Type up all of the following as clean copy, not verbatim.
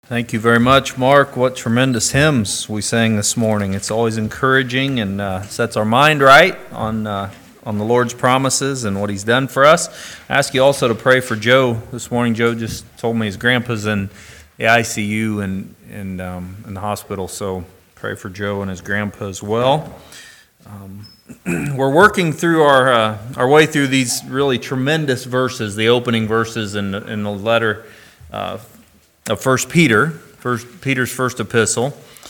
Thank you very much, Mark. What tremendous hymns we sang this morning. It's always encouraging and sets our mind right on the Lord's promises and what He's done for us. I ask you also to pray for Joe this morning. Joe just told me his grandpa's in the ICU and in the hospital, so pray for Joe and his grandpa as well. We're working through our way through these really tremendous verses, the opening verses in the letter of 1 Peter's first epistle.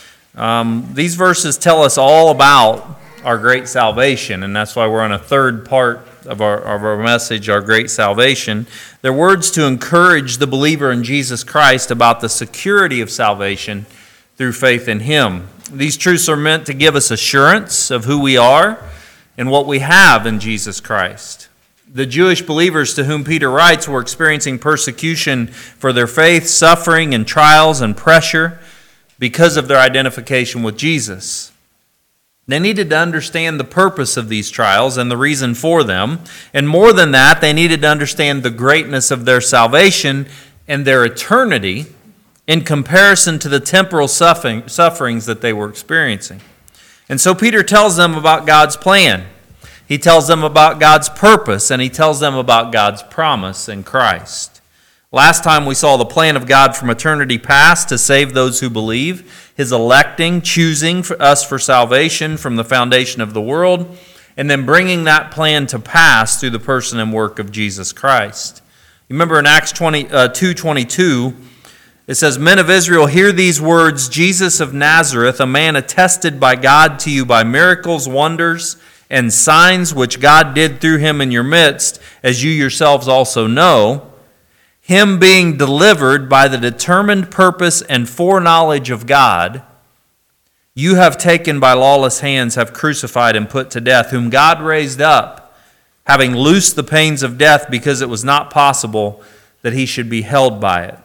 These verses tell us all about our great salvation, and that's why we're on a third part of our message, our great salvation. They're words to encourage the believer in Jesus Christ about the security of salvation through faith in Him. These truths are meant to give us assurance of who we are and what we have in Jesus Christ. The Jewish believers to whom Peter writes were experiencing persecution for their faith, suffering and trials and pressure because of their identification with Jesus. They needed to understand the purpose of these trials and the reason for them. And more than that, they needed to understand the greatness of their salvation and their eternity in comparison to the temporal sufferings that they were experiencing. And so Peter tells them about God's plan. He tells them about God's purpose, and he tells them about God's promise in Christ. Last time we saw the plan of God from eternity past to save those who believe, His electing, choosing us for salvation from the foundation of the world, and then bringing that plan to pass through the person and work of Jesus Christ. You remember in Acts 2:22, it says, "Men of Israel, hear these words, Jesus of Nazareth, a man attested by God to you by miracles, wonders, and signs which God did through him in your midst, as you yourselves also know, him being delivered by the determined purpose and foreknowledge of God, you have taken by lawless hands, have crucified and put to death, whom God raised up, having loosed the pains of death, because it was not possible that he should be held by it."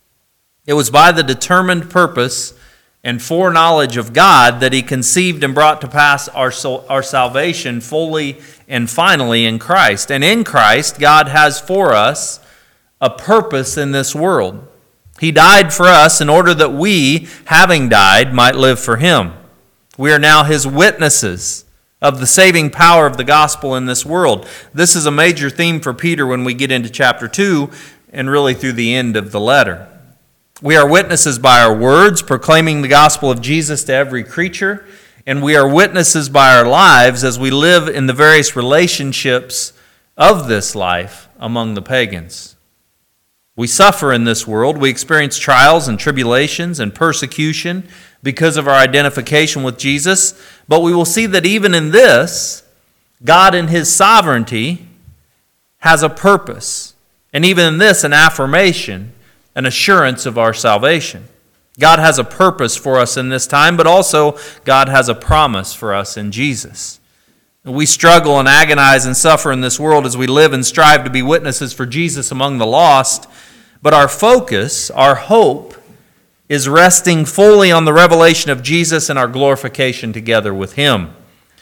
It was by the determined purpose and foreknowledge of God that He conceived and brought to pass our salvation fully and finally in Christ. And in Christ, God has for us a purpose in this world. He died for us in order that we, having died, might live for Him. We are now His witnesses of the saving power of the gospel in this world. This is a major theme for Peter when we get into chapter 2 and really through the end of the letter. We are witnesses by our words, proclaiming the gospel of Jesus to every creature, and we are witnesses by our lives as we live in the various relationships of this life among the pagans. We suffer in this world. We experience trials and tribulations and persecution because of our identification with Jesus, but we will see that even in this, God in His sovereignty has a purpose, and even in this, an affirmation, an assurance of our salvation. God has a purpose for us in this time, but also God has a promise for us in Jesus. We struggle and agonize and suffer in this world as we live and strive to be witnesses for Jesus among the lost, but our focus, our hope, is resting fully on the revelation of Jesus and our glorification together with Him.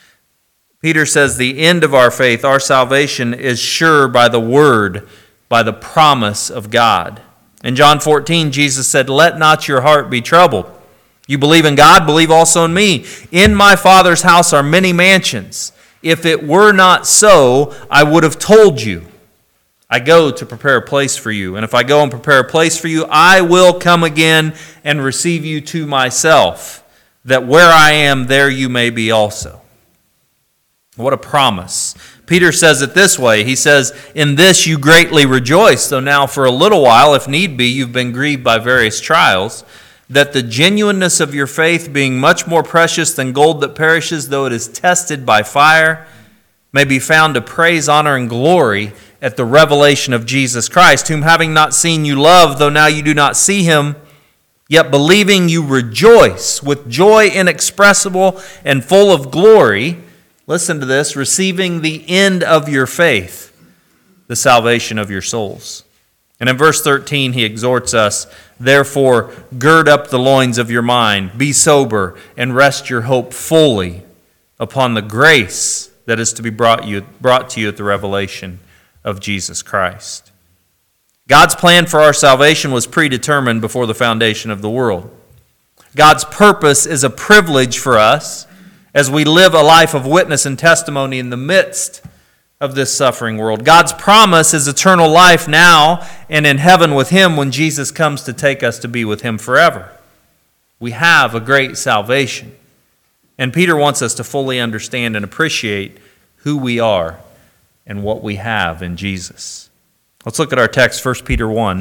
Peter says the end of our faith, our salvation, is sure by the word, by the promise of God. In John 14, Jesus said, "Let not your heart be troubled. You believe in God, believe also in me. In my Father's house are many mansions. If it were not so, I would have told you. I go to prepare a place for you. And if I go and prepare a place for you, I will come again and receive you to myself, that where I am, there you may be also." What a promise. Peter says it this way. He says, "In this you greatly rejoice, though now for a little while, if need be, you've been grieved by various trials, that the genuineness of your faith, being much more precious than gold that perishes, though it is tested by fire, may be found to praise, honor, and glory at the revelation of Jesus Christ, whom having not seen you love, though now you do not see Him, yet believing you rejoice with joy inexpressible and full of glory." Listen to this, "receiving the end of your faith, the salvation of your souls." And in verse 13, he exhorts us, "Therefore, gird up the loins of your mind, be sober, and rest your hope fully upon the grace that is to be brought to you at the revelation of Jesus Christ." God's plan for our salvation was predetermined before the foundation of the world. God's purpose is a privilege for us as we live a life of witness and testimony in the midst of this suffering world. God's promise is eternal life now and in heaven with Him when Jesus comes to take us to be with Him forever. We have a great salvation. And Peter wants us to fully understand and appreciate who we are and what we have in Jesus. Let's look at our text, 1 Peter 1.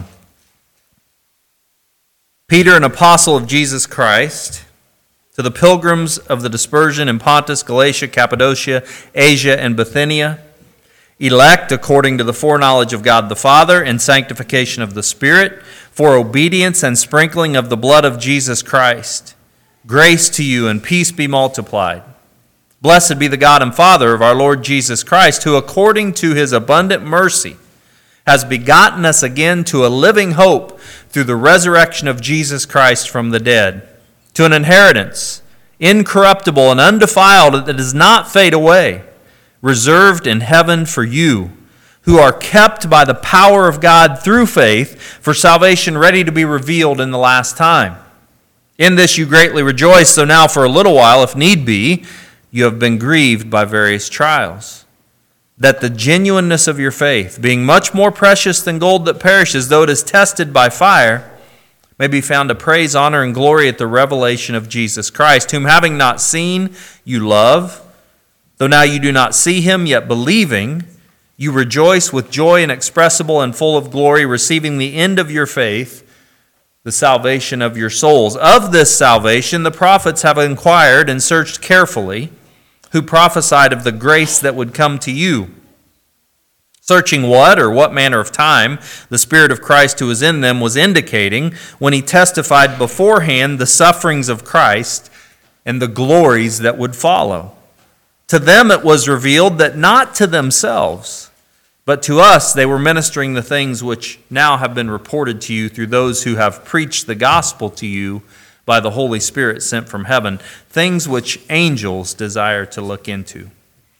Peter, an apostle of Jesus Christ, to the pilgrims of the dispersion in Pontus, Galatia, Cappadocia, Asia, and Bithynia, elect according to the foreknowledge of God the Father and sanctification of the Spirit, for obedience and sprinkling of the blood of Jesus Christ. Grace to you and peace be multiplied. Blessed be the God and Father of our Lord Jesus Christ, who according to His abundant mercy has begotten us again to a living hope through the resurrection of Jesus Christ from the dead, to an inheritance incorruptible and undefiled that does not fade away, reserved in heaven for you, who are kept by the power of God through faith for salvation ready to be revealed in the last time. In this you greatly rejoice, though now for a little while, if need be, you have been grieved by various trials, that the genuineness of your faith, being much more precious than gold that perishes, though it is tested by fire, may be found to praise, honor, and glory at the revelation of Jesus Christ, whom having not seen, you love, though now you do not see Him, yet believing, you rejoice with joy inexpressible and full of glory, receiving the end of your faith, the salvation of your souls. Of this salvation the prophets have inquired and searched carefully, who prophesied of the grace that would come to you, searching what or what manner of time the Spirit of Christ who is in them was indicating when He testified beforehand the sufferings of Christ and the glories that would follow. To them it was revealed that not to themselves, but to us they were ministering the things which now have been reported to you through those who have preached the gospel to you by the Holy Spirit sent from heaven, things which angels desire to look into.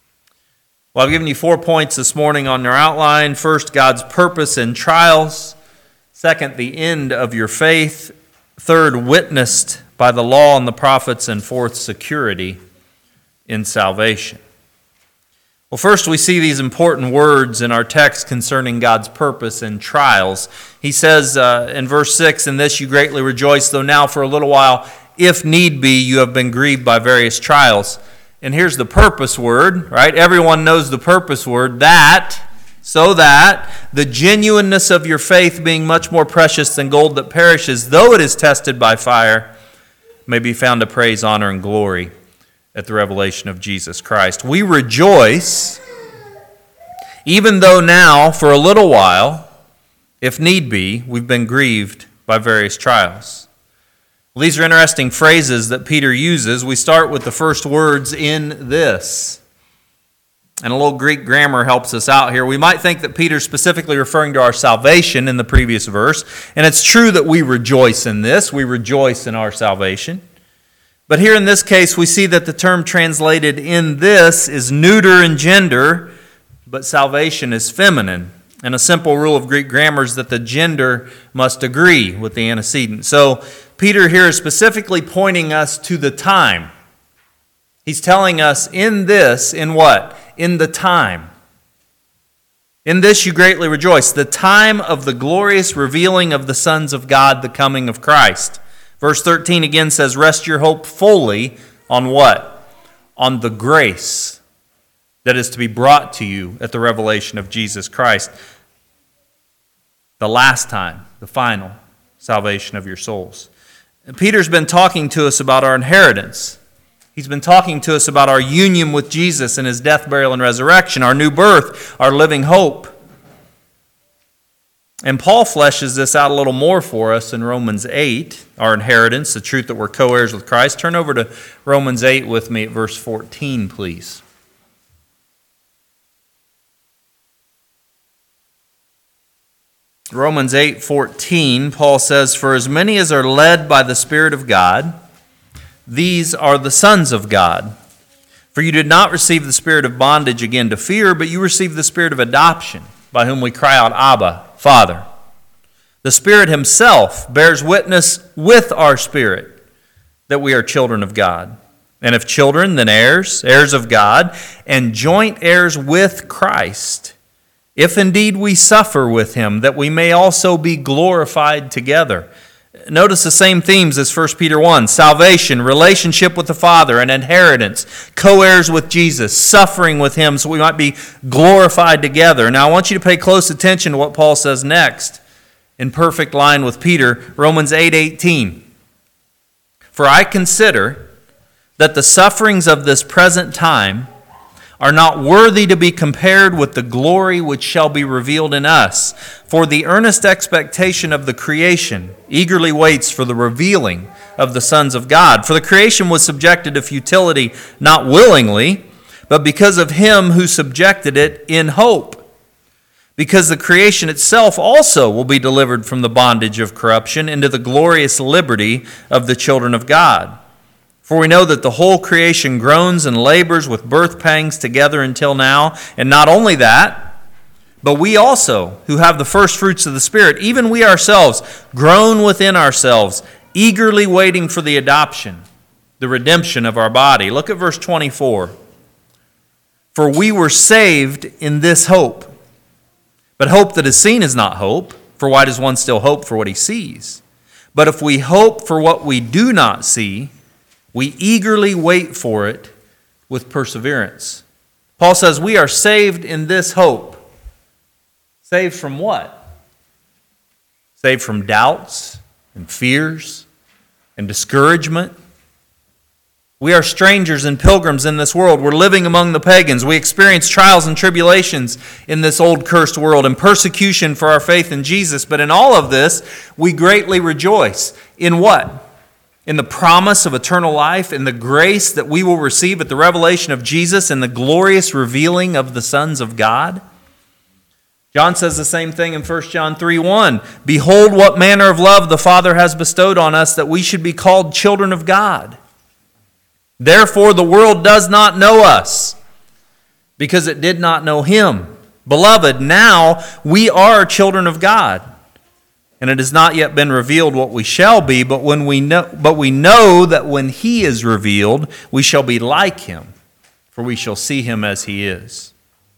Well, I've given you 4 points this morning on your outline. First, God's purpose in trials. Second, the end of your faith. Third, witnessed by the law and the prophets. And fourth, security in salvation. Well, first we see these important words in our text concerning God's purpose in trials. He says in verse 6, "In this you greatly rejoice, though now for a little while, if need be, you have been grieved by various trials." And here's the purpose word, right? Everyone knows the purpose word, that, so that the genuineness of your faith, being much more precious than gold that perishes, though it is tested by fire, may be found to praise, honor, and glory at the revelation of Jesus Christ. We rejoice, even though now, for a little while, if need be, we've been grieved by various trials. Well, these are interesting phrases that Peter uses. We start with the first words, "in this." And a little Greek grammar helps us out here. We might think that Peter's specifically referring to our salvation in the previous verse, and it's true that we rejoice in this. We rejoice in our salvation. But here in this case, we see that the term translated "in this" is neuter in gender, but salvation is feminine. And a simple rule of Greek grammar is that the gender must agree with the antecedent. So Peter here is specifically pointing us to the time. He's telling us in this, in what? In the time. In this you greatly rejoice, the time of the glorious revealing of the sons of God, the coming of Christ. Verse 13 again says, "Rest your hope fully on what? On the grace that is to be brought to you at the revelation of Jesus Christ." The last time, the final salvation of your souls. And Peter's been talking to us about our inheritance. He's been talking to us about our union with Jesus in His death, burial, and resurrection, our new birth, our living hope. And Paul fleshes this out a little more for us in Romans 8, our inheritance, the truth that we're co-heirs with Christ. Turn over to Romans 8 with me at verse 14, please. Romans 8:14, Paul says, "For as many as are led by the Spirit of God, these are the sons of God. For you did not receive the spirit of bondage again to fear, but you received the spirit of adoption, by whom we cry out, Abba, Father." The Spirit himself bears witness with our spirit that we are children of God. And if children, then heirs, heirs of God, and joint heirs with Christ, if indeed we suffer with him, that we may also be glorified together. Notice the same themes as 1 Peter 1. Salvation, relationship with the Father, and inheritance, co-heirs with Jesus, suffering with him so we might be glorified together. Now I want you to pay close attention to what Paul says next, in perfect line with Peter, Romans 8:18. For I consider that the sufferings of this present time are not worthy to be compared with the glory which shall be revealed in us. For the earnest expectation of the creation eagerly waits for the revealing of the sons of God. For the creation was subjected to futility, not willingly, but because of him who subjected it in hope. Because the creation itself also will be delivered from the bondage of corruption into the glorious liberty of the children of God. For we know that the whole creation groans and labors with birth pangs together until now. And not only that, but we also, who have the first fruits of the Spirit, even we ourselves, groan within ourselves, eagerly waiting for the adoption, the redemption of our body. Look at verse 24. For we were saved in this hope. But hope that is seen is not hope, for why does one still hope for what he sees? But if we hope for what we do not see, we eagerly wait for it with perseverance. Paul says we are saved in this hope. Saved from what? Saved from doubts and fears and discouragement. We are strangers and pilgrims in this world. We're living among the pagans. We experience trials and tribulations in this old cursed world and persecution for our faith in Jesus. But in all of this, we greatly rejoice. In what? In the promise of eternal life, in the grace that we will receive at the revelation of Jesus, and the glorious revealing of the sons of God. John says the same thing in 1 John 3:1. Behold what manner of love the Father has bestowed on us, that we should be called children of God. Therefore the world does not know us, because it did not know him. Beloved, now we are children of God. And it has not yet been revealed what we shall be, but we know that when he is revealed, we shall be like him, for we shall see him as he is.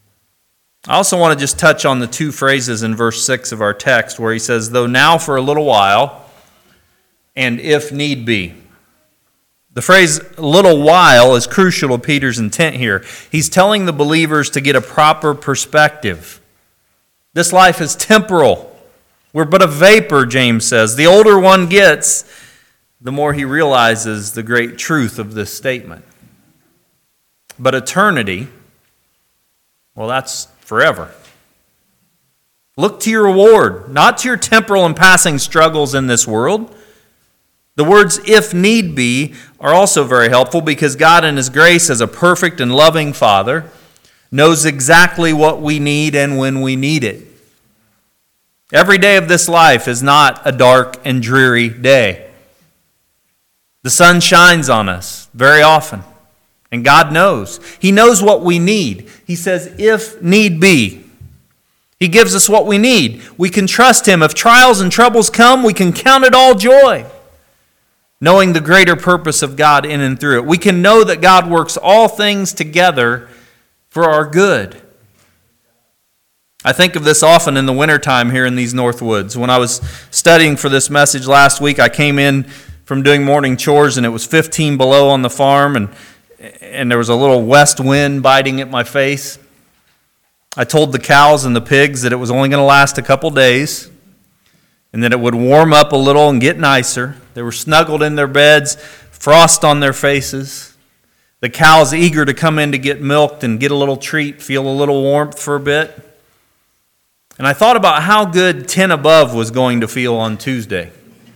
I also want to just touch on the two phrases in verse 6 of our text where he says, though now for a little while, and if need be. The phrase little while is crucial to Peter's intent here. He's telling the believers to get a proper perspective. This life is temporal. We're but a vapor, James says. The older one gets, the more he realizes the great truth of this statement. But eternity, well, that's forever. Look to your reward, not to your temporal and passing struggles in this world. The words, if need be, are also very helpful because God in his grace as a perfect and loving Father knows exactly what we need and when we need it. Every day of this life is not a dark and dreary day. The sun shines on us very often, and God knows. He knows what we need. He says, if need be. He gives us what we need. We can trust him. If trials and troubles come, we can count it all joy, knowing the greater purpose of God in and through it. We can know that God works all things together for our good. I think of this often in the wintertime here in these North Woods. When I was studying for this message last week, I came in from doing morning chores and it was 15 below on the farm and there was a little west wind biting at my face. I told the cows and the pigs that it was only going to last a couple days and that it would warm up a little and get nicer. They were snuggled in their beds, frost on their faces. The cows eager to come in to get milked and get a little treat, feel a little warmth for a bit. And I thought about how good 10 above was going to feel on Tuesday.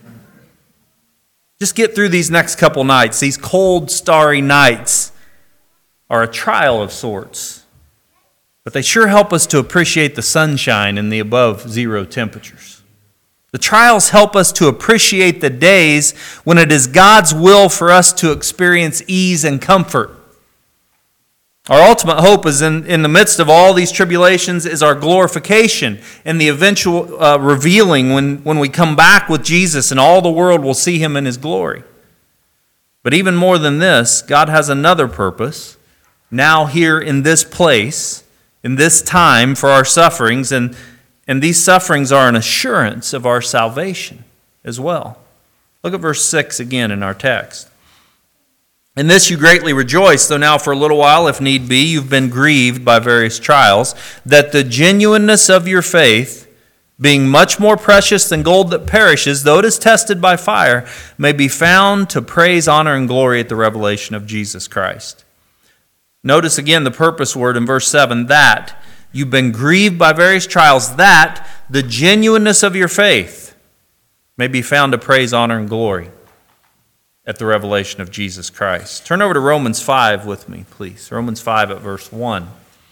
Just get through these next couple nights. These cold, starry nights are a trial of sorts. But they sure help us to appreciate the sunshine and the above zero temperatures. The trials help us to appreciate the days when it is God's will for us to experience ease and comfort. Our ultimate hope is in the midst of all these tribulations is our glorification and the eventual revealing when we come back with Jesus and all the world will see him in his glory. But even more than this, God has another purpose now here in this place, in this time for our sufferings, and these sufferings are an assurance of our salvation as well. Look at verse 6 again in our text. In this you greatly rejoice, though now for a little while, if need be, you've been grieved by various trials, that the genuineness of your faith, being much more precious than gold that perishes, though it is tested by fire, may be found to praise, honor, and glory at the revelation of Jesus Christ. Notice again the purpose word in verse 7, that you've been grieved by various trials, that the genuineness of your faith may be found to praise, honor, and glory at the revelation of Jesus Christ. Turn over to Romans 5 with me, please. Romans 5 at verse 1.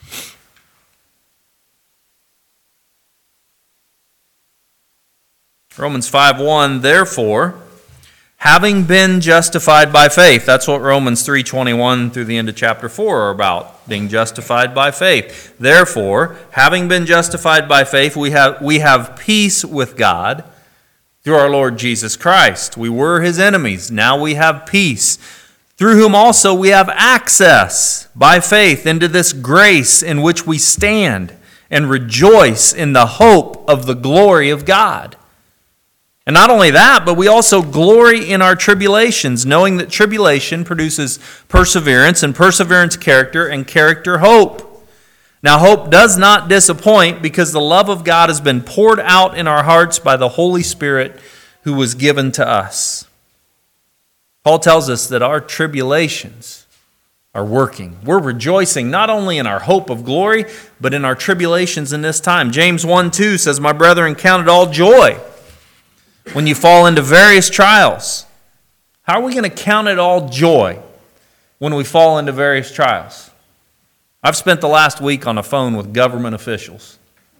Romans 5:1, therefore, having been justified by faith. That's what Romans 3:21 through the end of chapter 4 are about, being justified by faith. Therefore, having been justified by faith, we have peace with God through our Lord Jesus Christ. We were his enemies. Now we have peace, through whom also we have access by faith into this grace in which we stand and rejoice in the hope of the glory of God. And not only that, but we also glory in our tribulations, knowing that tribulation produces perseverance, and perseverance character, and character hope. Now hope does not disappoint, because the love of God has been poured out in our hearts by the Holy Spirit who was given to us. Paul tells us that our tribulations are working. We're rejoicing not only in our hope of glory, but in our tribulations in this time. James 1:2 says, my brethren, count it all joy when you fall into various trials. How are we going to count it all joy when we fall into various trials? I've spent the last week on the phone with government officials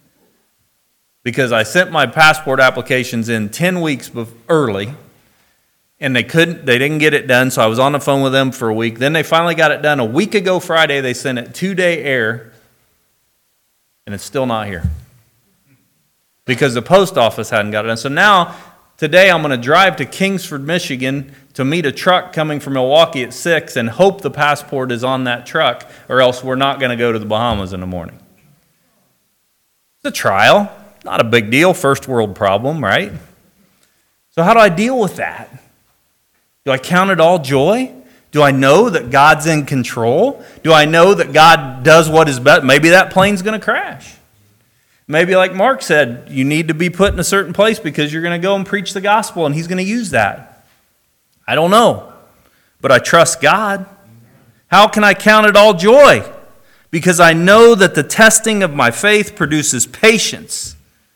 because I sent my passport applications in 10 weeks early, and they didn't get it done, so I was on the phone with them for a week. Then they finally got it done a week ago Friday. They sent it 2-day air, and it's still not here because the post office hadn't got it done. So now, today I'm going to drive to Kingsford, Michigan to meet a truck coming from Milwaukee at 6 and hope the passport is on that truck, or else we're not going to go to the Bahamas in the morning. It's a trial, not a big deal, first world problem, right? So how do I deal with that? Do I count it all joy? Do I know that God's in control? Do I know that God does what is best? Maybe that plane's going to crash. Maybe like Mark said, you need to be put in a certain place because you're going to go and preach the gospel and he's going to use that. I don't know, but I trust God. How can I count it all joy? Because I know that the testing of my faith produces patience.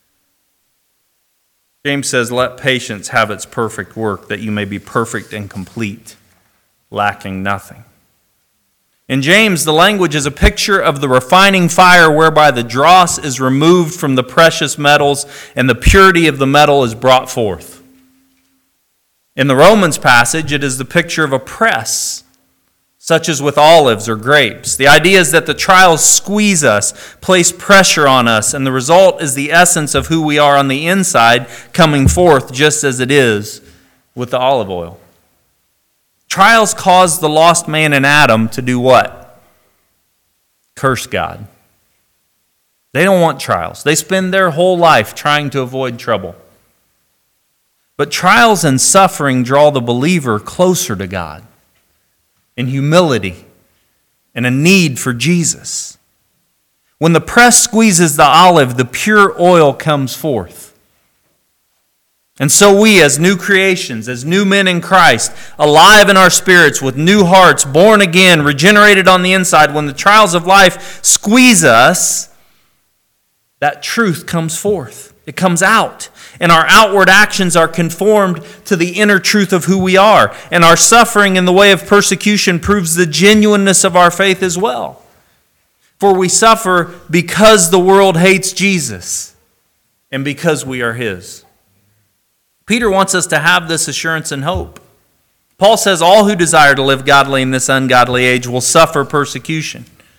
James says, let patience have its perfect work, that you may be perfect and complete, lacking nothing. In James, the language is a picture of the refining fire whereby the dross is removed from the precious metals and the purity of the metal is brought forth. In the Romans passage, it is the picture of a press, such as with olives or grapes. The idea is that the trials squeeze us, place pressure on us, and the result is the essence of who we are on the inside coming forth, just as it is with the olive oil. Trials cause the lost man in Adam to do what? Curse God. They don't want trials. They spend their whole life trying to avoid trouble. But trials and suffering draw the believer closer to God in humility and a need for Jesus. When the press squeezes the olive, the pure oil comes forth. And so we, as new creations, as new men in Christ, alive in our spirits with new hearts, born again, regenerated on the inside, when the trials of life squeeze us, that truth comes forth. It comes out. And our outward actions are conformed to the inner truth of who we are. And our suffering in the way of persecution proves the genuineness of our faith as well. For we suffer because the world hates Jesus and because we are his. Peter wants us to have this assurance and hope. Paul says all who desire to live godly in this ungodly age will suffer persecution.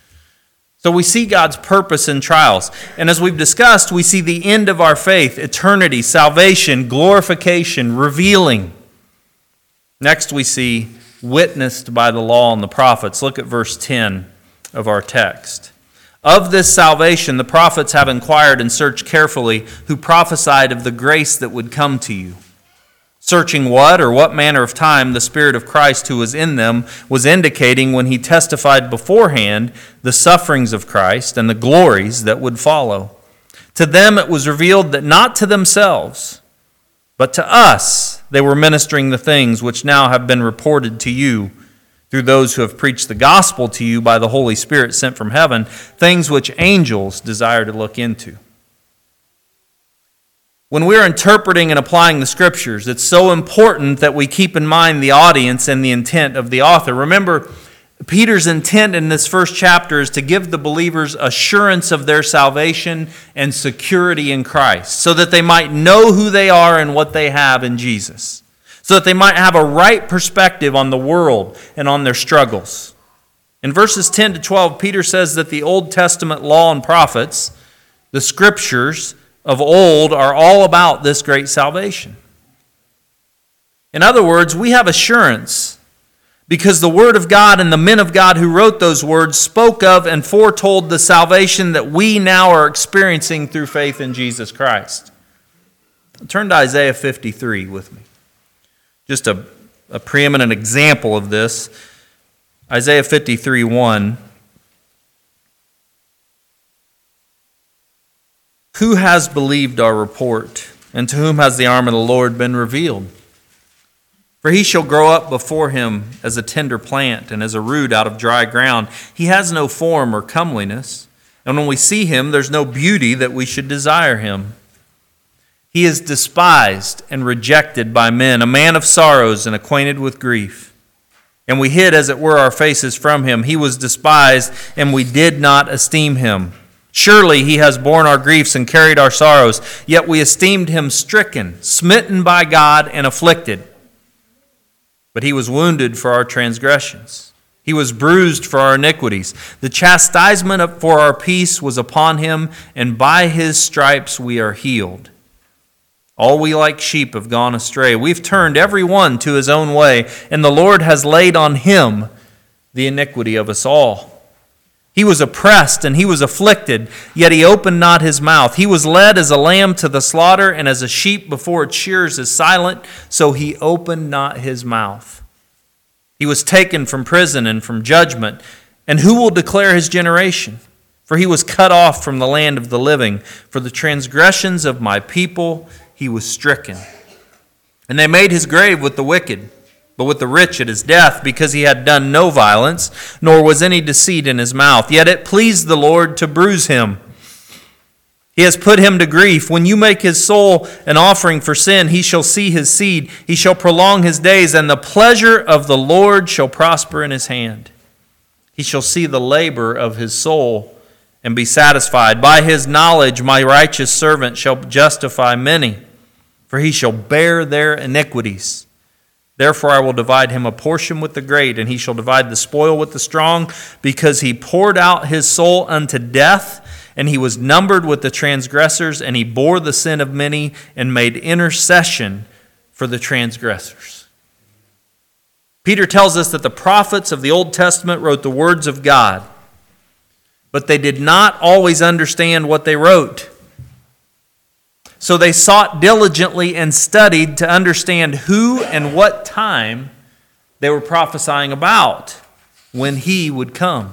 So we see God's purpose in trials. And as we've discussed, we see the end of our faith, eternity, salvation, glorification, revealing. Next we see witnessed by the law and the prophets. Look at verse 10 of our text. Of this salvation the prophets have inquired and searched carefully, who prophesied of the grace that would come to you. Searching what or what manner of time the Spirit of Christ who was in them was indicating when he testified beforehand the sufferings of Christ and the glories that would follow. To them it was revealed that not to themselves, but to us they were ministering the things which now have been reported to you through those who have preached the gospel to you by the Holy Spirit sent from heaven, things which angels desire to look into. When we're interpreting and applying the Scriptures, it's so important that we keep in mind the audience and the intent of the author. Remember, Peter's intent in this first chapter is to give the believers assurance of their salvation and security in Christ, so that they might know who they are and what they have in Jesus, so that they might have a right perspective on the world and on their struggles. In verses 10 to 12, Peter says that the Old Testament law and prophets, the Scriptures of old, are all about this great salvation. In other words, we have assurance because the Word of God and the men of God who wrote those words spoke of and foretold the salvation that we now are experiencing through faith in Jesus Christ. Turn to Isaiah 53 with me. Just a preeminent example of this. Isaiah 53:1. Who has believed our report, and to whom has the arm of the Lord been revealed? For he shall grow up before him as a tender plant, and as a root out of dry ground. He has no form or comeliness, and when we see him, there's no beauty that we should desire him. He is despised and rejected by men, a man of sorrows and acquainted with grief. And we hid, as it were, our faces from him. He was despised, and we did not esteem him. Surely he has borne our griefs and carried our sorrows, yet we esteemed him stricken, smitten by God, and afflicted. But he was wounded for our transgressions. He was bruised for our iniquities. The chastisement for our peace was upon him, and by his stripes we are healed. All we like sheep have gone astray. We've turned every one to his own way, and the Lord has laid on him the iniquity of us all. He was oppressed and he was afflicted, yet he opened not his mouth. He was led as a lamb to the slaughter, and as a sheep before its shearers is silent, so he opened not his mouth. He was taken from prison and from judgment, and who will declare his generation? For he was cut off from the land of the living. For the transgressions of my people he was stricken. And they made his grave with the wicked, but with the rich at his death, because he had done no violence, nor was any deceit in his mouth. Yet it pleased the Lord to bruise him. He has put him to grief. When you make his soul an offering for sin, he shall see his seed. He shall prolong his days, and the pleasure of the Lord shall prosper in his hand. He shall see the labor of his soul and be satisfied. By his knowledge my righteous servant shall justify many, for he shall bear their iniquities. Therefore I will divide him a portion with the great, and he shall divide the spoil with the strong, because he poured out his soul unto death, and he was numbered with the transgressors, and he bore the sin of many, and made intercession for the transgressors. Peter tells us that the prophets of the Old Testament wrote the words of God, but they did not always understand what they wrote. So they sought diligently and studied to understand who and what time they were prophesying about when he would come.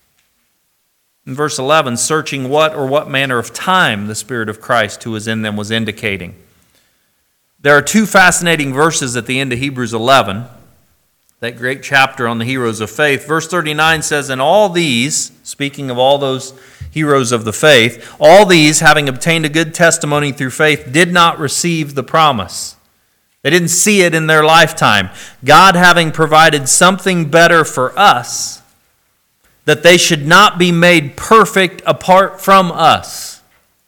In verse 11, searching what or what manner of time the Spirit of Christ who was in them was indicating. There are two fascinating verses at the end of Hebrews 11, that great chapter on the heroes of faith. Verse 39 says, and all these, speaking of all those heroes of the faith, all these, having obtained a good testimony through faith, did not receive the promise. They didn't see it in their lifetime. God having provided something better for us, that they should not be made perfect apart from us.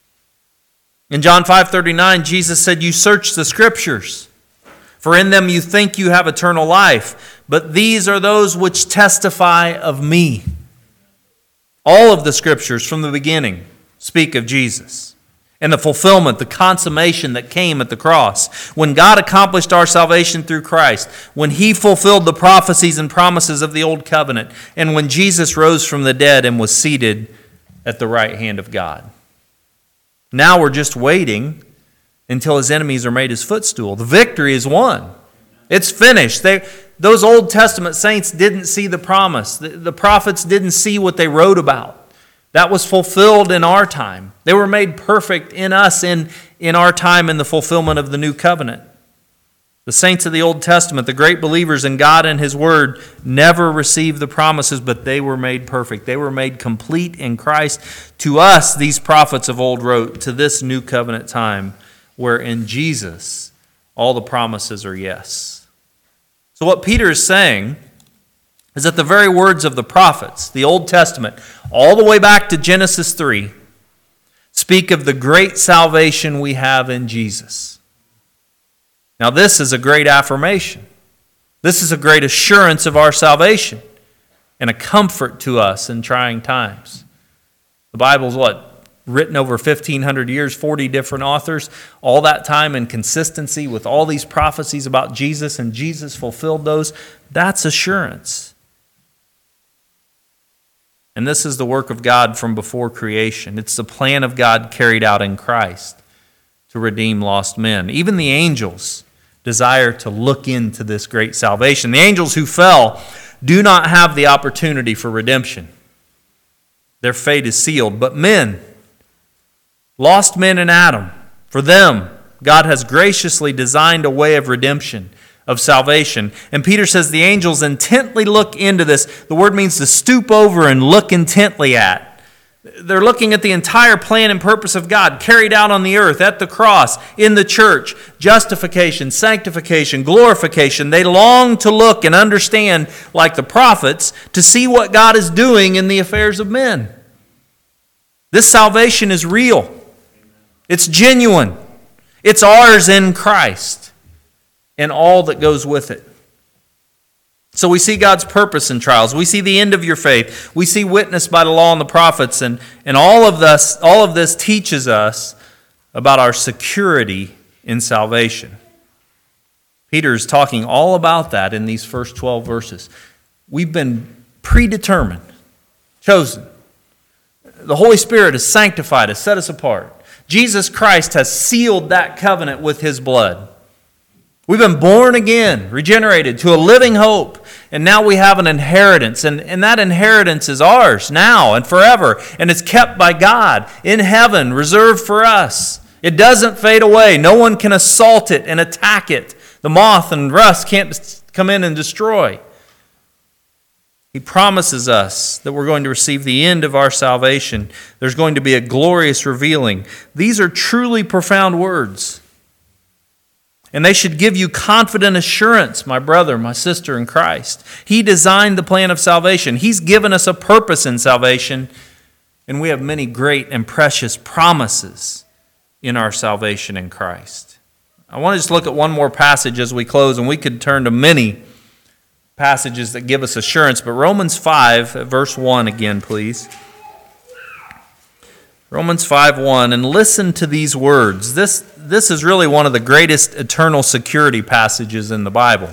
In John 5:39, Jesus said, you search the Scriptures, for in them you think you have eternal life, but these are those which testify of me. All of the scriptures from the beginning speak of Jesus and the fulfillment, the consummation that came at the cross. When God accomplished our salvation through Christ, when He fulfilled the prophecies and promises of the Old Covenant, and when Jesus rose from the dead and was seated at the right hand of God. Now we're just waiting until His enemies are made His footstool. The victory is won. It's finished. Those Old Testament saints didn't see the promise. The prophets didn't see what they wrote about. That was fulfilled in our time. They were made perfect in us in our time in the fulfillment of the new covenant. The saints of the Old Testament, the great believers in God and His Word, never received the promises, but they were made perfect. They were made complete in Christ. To us, these prophets of old wrote, to this new covenant time, where in Jesus all the promises are yes. So what Peter is saying is that the very words of the prophets, the Old Testament, all the way back to Genesis 3, speak of the great salvation we have in Jesus. Now this is a great affirmation. This is a great assurance of our salvation and a comfort to us in trying times. The Bible's written over 1,500 years, 40 different authors, all that time in consistency with all these prophecies about Jesus, and Jesus fulfilled those. That's assurance. And this is the work of God from before creation. It's the plan of God carried out in Christ to redeem lost men. Even the angels desire to look into this great salvation. The angels who fell do not have the opportunity for redemption. Their fate is sealed. But men, lost men in Adam, for them, God has graciously designed a way of redemption, of salvation. And Peter says the angels intently look into this. The word means to stoop over and look intently at. They're looking at the entire plan and purpose of God carried out on the earth, at the cross, in the church, justification, sanctification, glorification. They long to look and understand, like the prophets, to see what God is doing in the affairs of men. This salvation is real. It's genuine. It's ours in Christ and all that goes with it. So we see God's purpose in trials. We see the end of your faith. We see witnessed by the law and the prophets. And all of this teaches us about our security in salvation. Peter is talking all about that in these first 12 verses. We've been predetermined, chosen. The Holy Spirit has sanctified us, set us apart. Jesus Christ has sealed that covenant with His blood. We've been born again, regenerated to a living hope, and now we have an inheritance, and that inheritance is ours now and forever, and it's kept by God in heaven, reserved for us. It doesn't fade away. No one can assault it and attack it. The moth and rust can't come in and destroy. He promises us that we're going to receive the end of our salvation. There's going to be a glorious revealing. These are truly profound words. And they should give you confident assurance, my brother, my sister in Christ. He designed the plan of salvation. He's given us a purpose in salvation. And we have many great and precious promises in our salvation in Christ. I want to just look at one more passage as we close, and we could turn to many passages that give us assurance. But Romans 5, verse 1 again, please. Romans 5:1, and listen to these words. This is really one of the greatest eternal security passages in the Bible.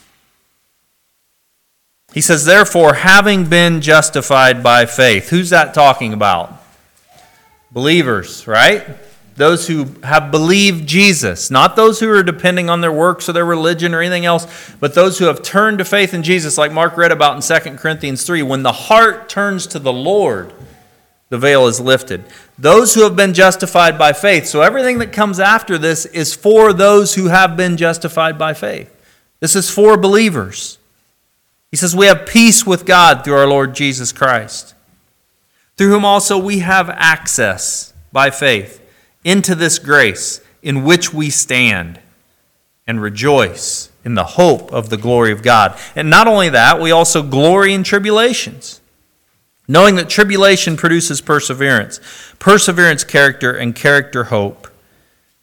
He says, therefore, having been justified by faith. Who's that talking about? Believers, right? Those who have believed Jesus. Not those who are depending on their works or their religion or anything else, but those who have turned to faith in Jesus, like Mark read about in 2 Corinthians 3. When the heart turns to the Lord, the veil is lifted. Those who have been justified by faith. So everything that comes after this is for those who have been justified by faith. This is for believers. He says we have peace with God through our Lord Jesus Christ, through whom also we have access by faith into this grace in which we stand and rejoice in the hope of the glory of God. And not only that, we also glory in tribulations, knowing that tribulation produces perseverance, perseverance character, and character hope.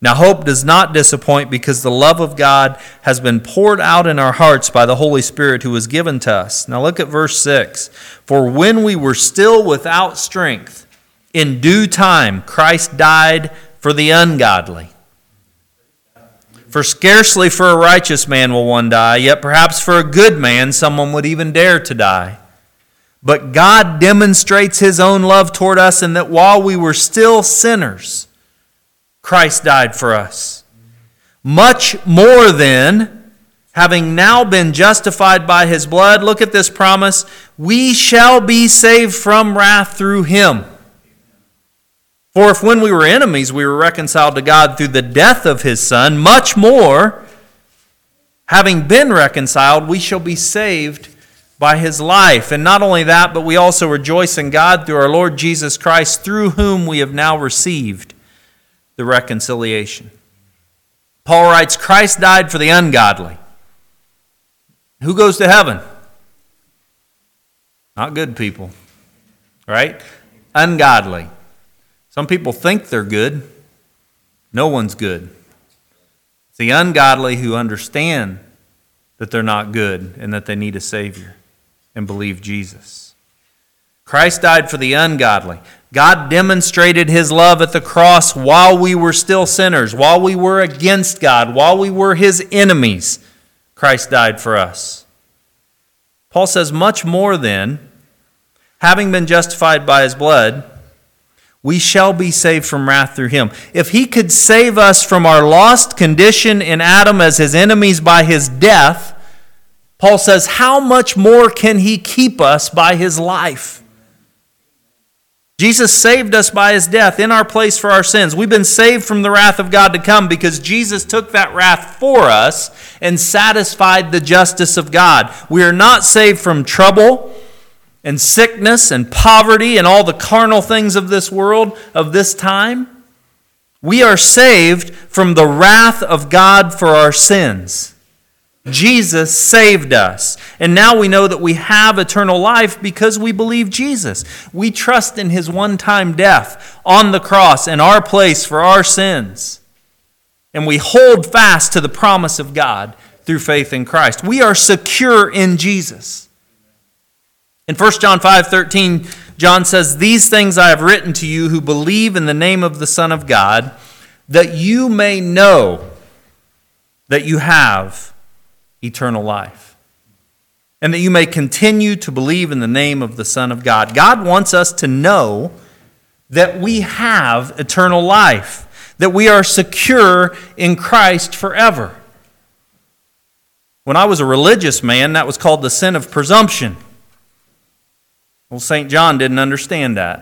Now hope does not disappoint because the love of God has been poured out in our hearts by the Holy Spirit who was given to us. Now look at verse 6. For when we were still without strength, in due time Christ died for the ungodly. For scarcely for a righteous man will one die, yet perhaps for a good man someone would even dare to die. But God demonstrates His own love toward us in that while we were still sinners, Christ died for us. Much more then, having now been justified by His blood, look at this promise, we shall be saved from wrath through Him. For if when we were enemies we were reconciled to God through the death of His Son, much more, having been reconciled, we shall be saved by His life. And not only that, but we also rejoice in God through our Lord Jesus Christ, through whom we have now received the reconciliation. Paul writes, Christ died for the ungodly. Who goes to heaven? Not good people, right? Ungodly. Some people think they're good. No one's good. It's the ungodly who understand that they're not good and that they need a Savior and believe Jesus. Christ died for the ungodly. God demonstrated His love at the cross while we were still sinners, while we were against God, while we were His enemies. Christ died for us. Paul says, much more then, having been justified by His blood, we shall be saved from wrath through Him. If He could save us from our lost condition in Adam as His enemies by His death, Paul says, how much more can He keep us by His life? Jesus saved us by His death in our place for our sins. We've been saved from the wrath of God to come because Jesus took that wrath for us and satisfied the justice of God. We are not saved from trouble and sickness and poverty and all the carnal things of this world, of this time. We are saved from the wrath of God for our sins. Jesus saved us. And now we know that we have eternal life because we believe Jesus. We trust in His one-time death on the cross in our place for our sins. And we hold fast to the promise of God through faith in Christ. We are secure in Jesus. In 1 John 5:13, John says, these things I have written to you who believe in the name of the Son of God, that you may know that you have eternal life, and that you may continue to believe in the name of the Son of God. God wants us to know that we have eternal life, that we are secure in Christ forever. When I was a religious man, that was called the sin of presumption. Well, St. John didn't understand that.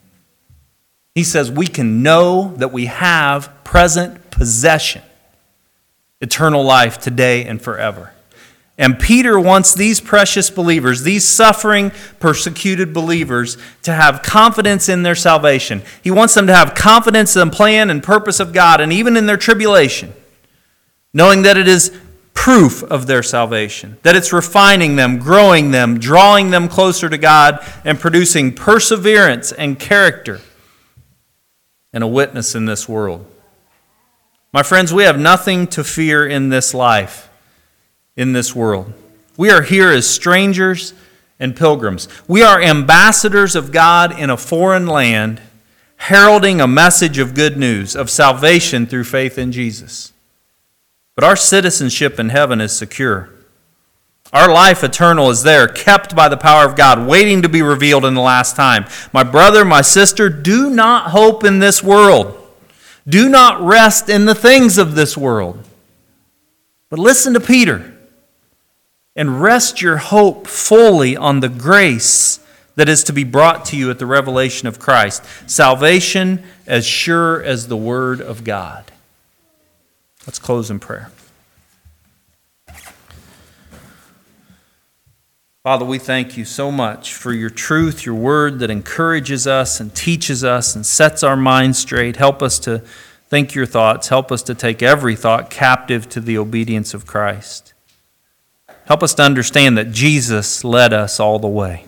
He says we can know that we have present possession, eternal life today and forever. And Peter wants these precious believers, these suffering, persecuted believers, to have confidence in their salvation. He wants them to have confidence in the plan and purpose of God, and even in their tribulation, knowing that it is proof of their salvation, that it's refining them, growing them, drawing them closer to God, and producing perseverance and character and a witness in this world. My friends, we have nothing to fear in this life, in this world. We are here as strangers and pilgrims. We are ambassadors of God in a foreign land, heralding a message of good news, of salvation through faith in Jesus. But our citizenship in heaven is secure. Our life eternal is there, kept by the power of God, waiting to be revealed in the last time. My brother, my sister, do not hope in this world. Do not rest in the things of this world. But listen to Peter and rest your hope fully on the grace that is to be brought to you at the revelation of Christ. Salvation as sure as the Word of God. Let's close in prayer. Father, we thank you so much for your truth, your word that encourages us and teaches us and sets our minds straight. Help us to think your thoughts. Help us to take every thought captive to the obedience of Christ. Help us to understand that Jesus led us all the way.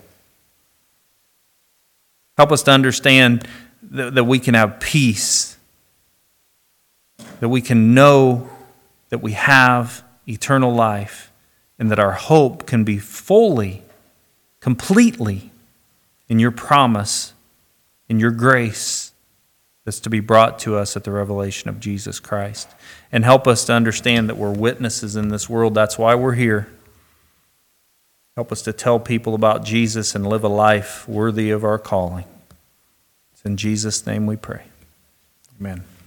Help us to understand that we can have peace, that we can know that we have eternal life and that our hope can be fully, completely in your promise, in your grace that's to be brought to us at the revelation of Jesus Christ. And help us to understand that we're witnesses in this world. That's why we're here. Help us to tell people about Jesus and live a life worthy of our calling. It's in Jesus' name we pray. Amen.